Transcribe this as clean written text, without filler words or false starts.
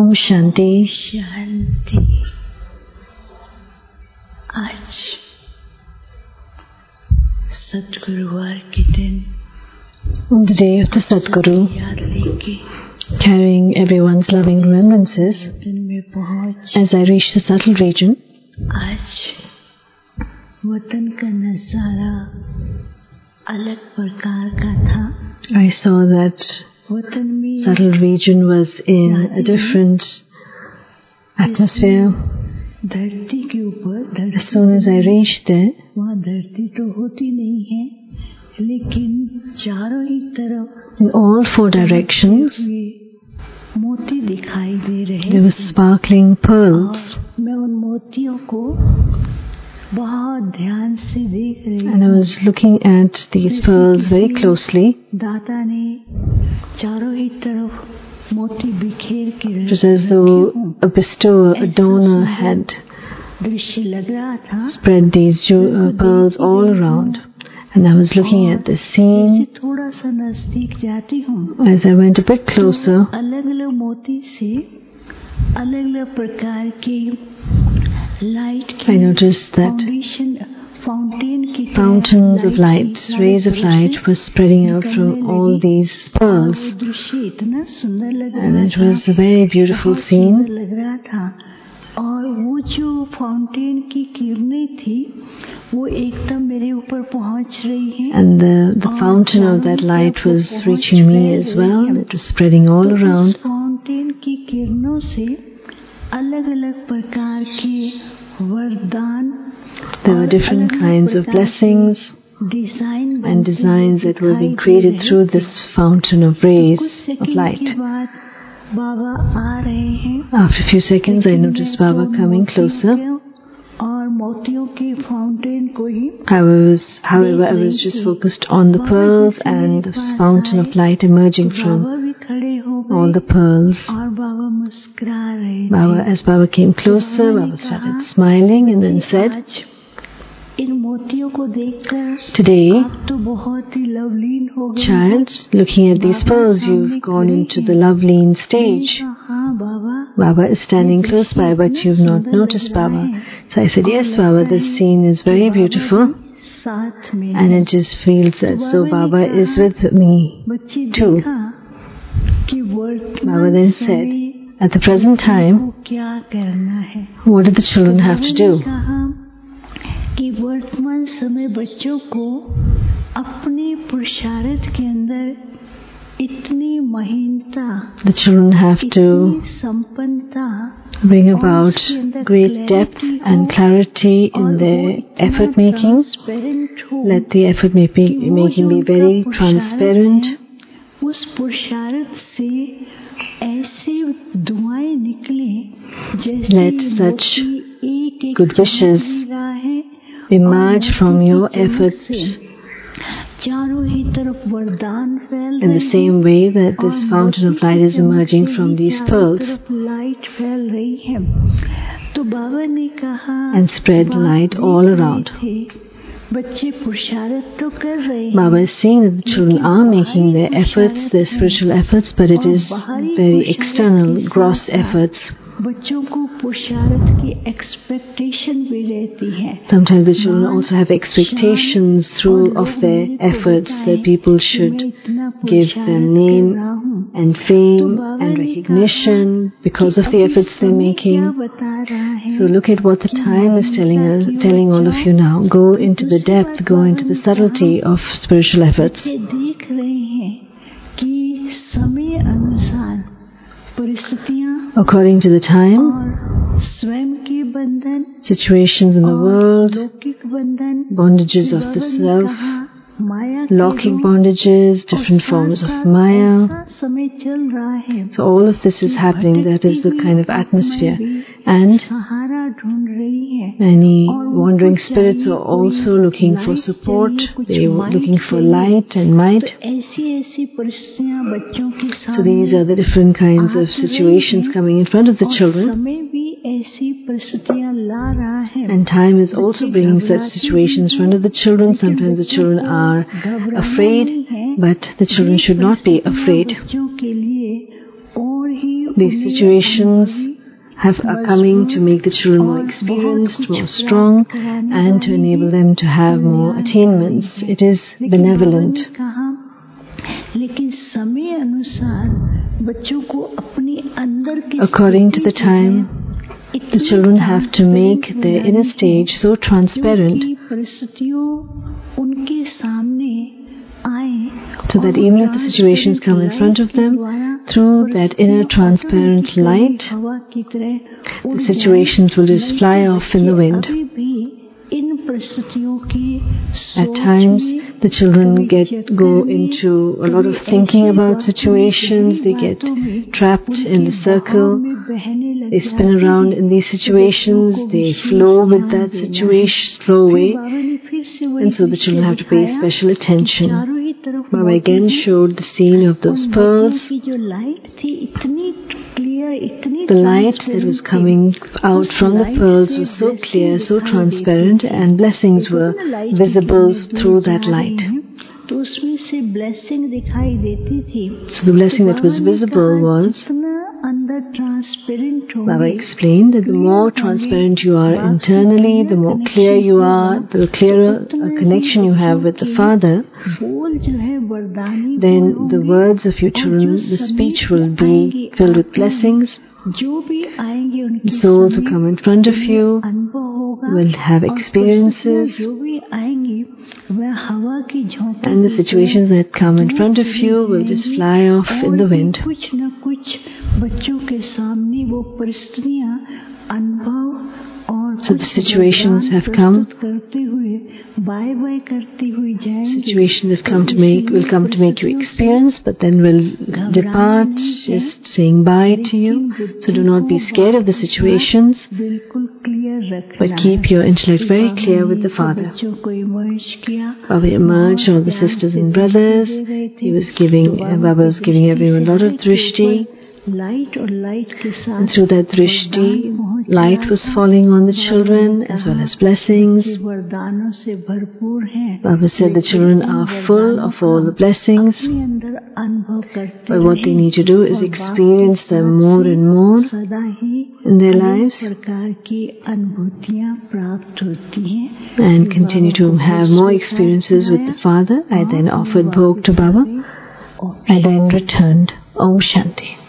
Om Shanti. शांति। आज सतगुरुवार के दिन On the day of the Sadguru, याद लेके carrying everyone's loving remembrances, दिन में पहुंच as I reached the subtle region, आज वतन का नजारा अलग प्रकार का था। I saw that वतन में subtle region was in a different atmosphere. धरती के ऊपर As soon as I reached there, वहाँ धरती तो होती नहीं है, लेकिन चारों ही तरफ in all four directions, मोती दिखाई दे रहे। there were sparkling pearls, मैं उन मोतियों को बहुत ध्यान से देख रही and I was looking at these pearls very closely. दाता ने चारों ही तरफ मोती बिखेर के It was as though a bestower, a donor had दृश्य लग रहा था। spread these pearls all around. And I was looking at this scene. जैसे थोड़ा सा नजदीक जाती हूँ, As I went a bit closer, अलग अलग मोती से अलग अलग प्रकार की लाइट I की noticed that फाउंटेन की fountains of light, rays of light were spreading out from all these pearls. वो दृश्य इतना सुंदर लग And रहा it था, was a very beautiful बहुत scene. सुंदर लग रहा था। और वो जो फाउंटेन की किरणें थी वो एकदम मेरे ऊपर पहुंच रही हैं। And the fountain of that light was reaching me as well. It was spreading all तो around. उस फाउंटेन की किरणों से अलग अलग प्रकार के वरदान There were different kinds of blessings design and designs that were being created through this fountain of rays of light. बाबा आ रहे हैं। After a few seconds, I noticed Baba coming closer. और मोतियों के फाउंटेन को ही However, I was just focused on the pearls and the fountain of light emerging Baba from भी खड़े हो गए all the pearls. और बाबा मुस्कुरा रहे Baba, as Baba came closer, Baba started smiling and then said, आज इन मोतियों को देखकर "Today, आप तो बहुत ही लवलीन हो गए। child, looking at these pearls, you've gone into the love-lean stage. हाँ बाबा, Baba is standing close by, but you've not noticed Baba." So I said, "Yes, Baba, this scene is very beautiful, साथ में and it just feels as though Baba is with me बच्चे too." देखा कि Baba वर्तमान then said, समय "At the present time, को क्या करना है?" what do the children have to do?" कहा कि वर्तमान समय बच्चों को अपने पुरुषार्थ के अंदर इतनी महीनता, The children have to इतनी संपन्नता bring about great depth and clarity in their effort making. Let the effort making be very transparent. उस पुरुषार्थ से ऐसे दुआएं निकले जैसे Let such एक good wishes emerge from your efforts चारों ही तरफ वरदान फैल in the same way that this fountain of light is emerging from these pearls, light फैल रही है। तो बाबा ने कहा and spread light all around. बच्चे पुरुषार्थ तो कर रहे हैं। Baba is seeing that the children are making their efforts, their spiritual efforts, but it is very external, gross efforts. बच्चों को पुरुषार्थ की एक्सपेक्टेशन भी रहती है। Sometimes the children also have expectations through of their efforts that people should give them name and fame and recognition because of the efforts they're making. So look at what the time is telling all of you now. Go into the depth, go into the subtlety of spiritual efforts. देख रहे हैं कि समय अनुसार परिस्थितियां According to the time, और स्वयं के बंधन, situations in the world, लौकिक बंधन, bondages of the self, Maya locking bondages, different forms of Maya. समय चल रहा है। So all of this is happening. That is the kind of atmosphere. And सहारा ढूंढ रही है। many wandering spirits are also looking for support. They are looking for light and might. ऐसी परिस्थितियां बच्चों के So these are the different kinds of situations coming in front of the children. समय भी ऐसी परिस्थितियां ला रहा है। And time is also bringing such situations in front of the children. Sometimes the children are afraid, but the children should not be afraid. बच्चों के लिए और ही These situations are coming to make the children more experienced, more strong, and to enable them to have more attainments. It is benevolent. According to the time, the children have to make their inner stage so transparent so that even if the situations come in front of them, through that inner transparent light, the situations will just fly off in the wind. At times, the children go into a lot of thinking about situations. They get trapped in the circle. They spin around in these situations. They flow with that situation, flow away. And so the children have to pay special attention. Baba again showed the scene of those pearls. The light that was coming out from the pearls was so clear, so transparent, and blessings were visible through that light. So the blessing that was visible was, Baba explained that the more transparent you are internally, the more clear you are, the clearer a connection you have with the Father, then the words of your children, the speech will be filled with blessings. The souls who come in front of you will have experiences, and the situations that come in front of you will just fly off in the wind. So the situations have come. Situations have come will come to make you experience, but then will depart, just saying bye to you. So do not be scared of the situations, but keep your intellect very clear with the Father. Baba emerged, all the sisters and brothers. Baba was giving everyone a lot of drishti. And through that drishti, light was falling on the children as well as blessings. Baba said the children are full of all the blessings, but what they need to do is experience them more and more in their lives and continue to have more experiences with the Father. I then offered bhog to Baba. I then returned. Om Shanti.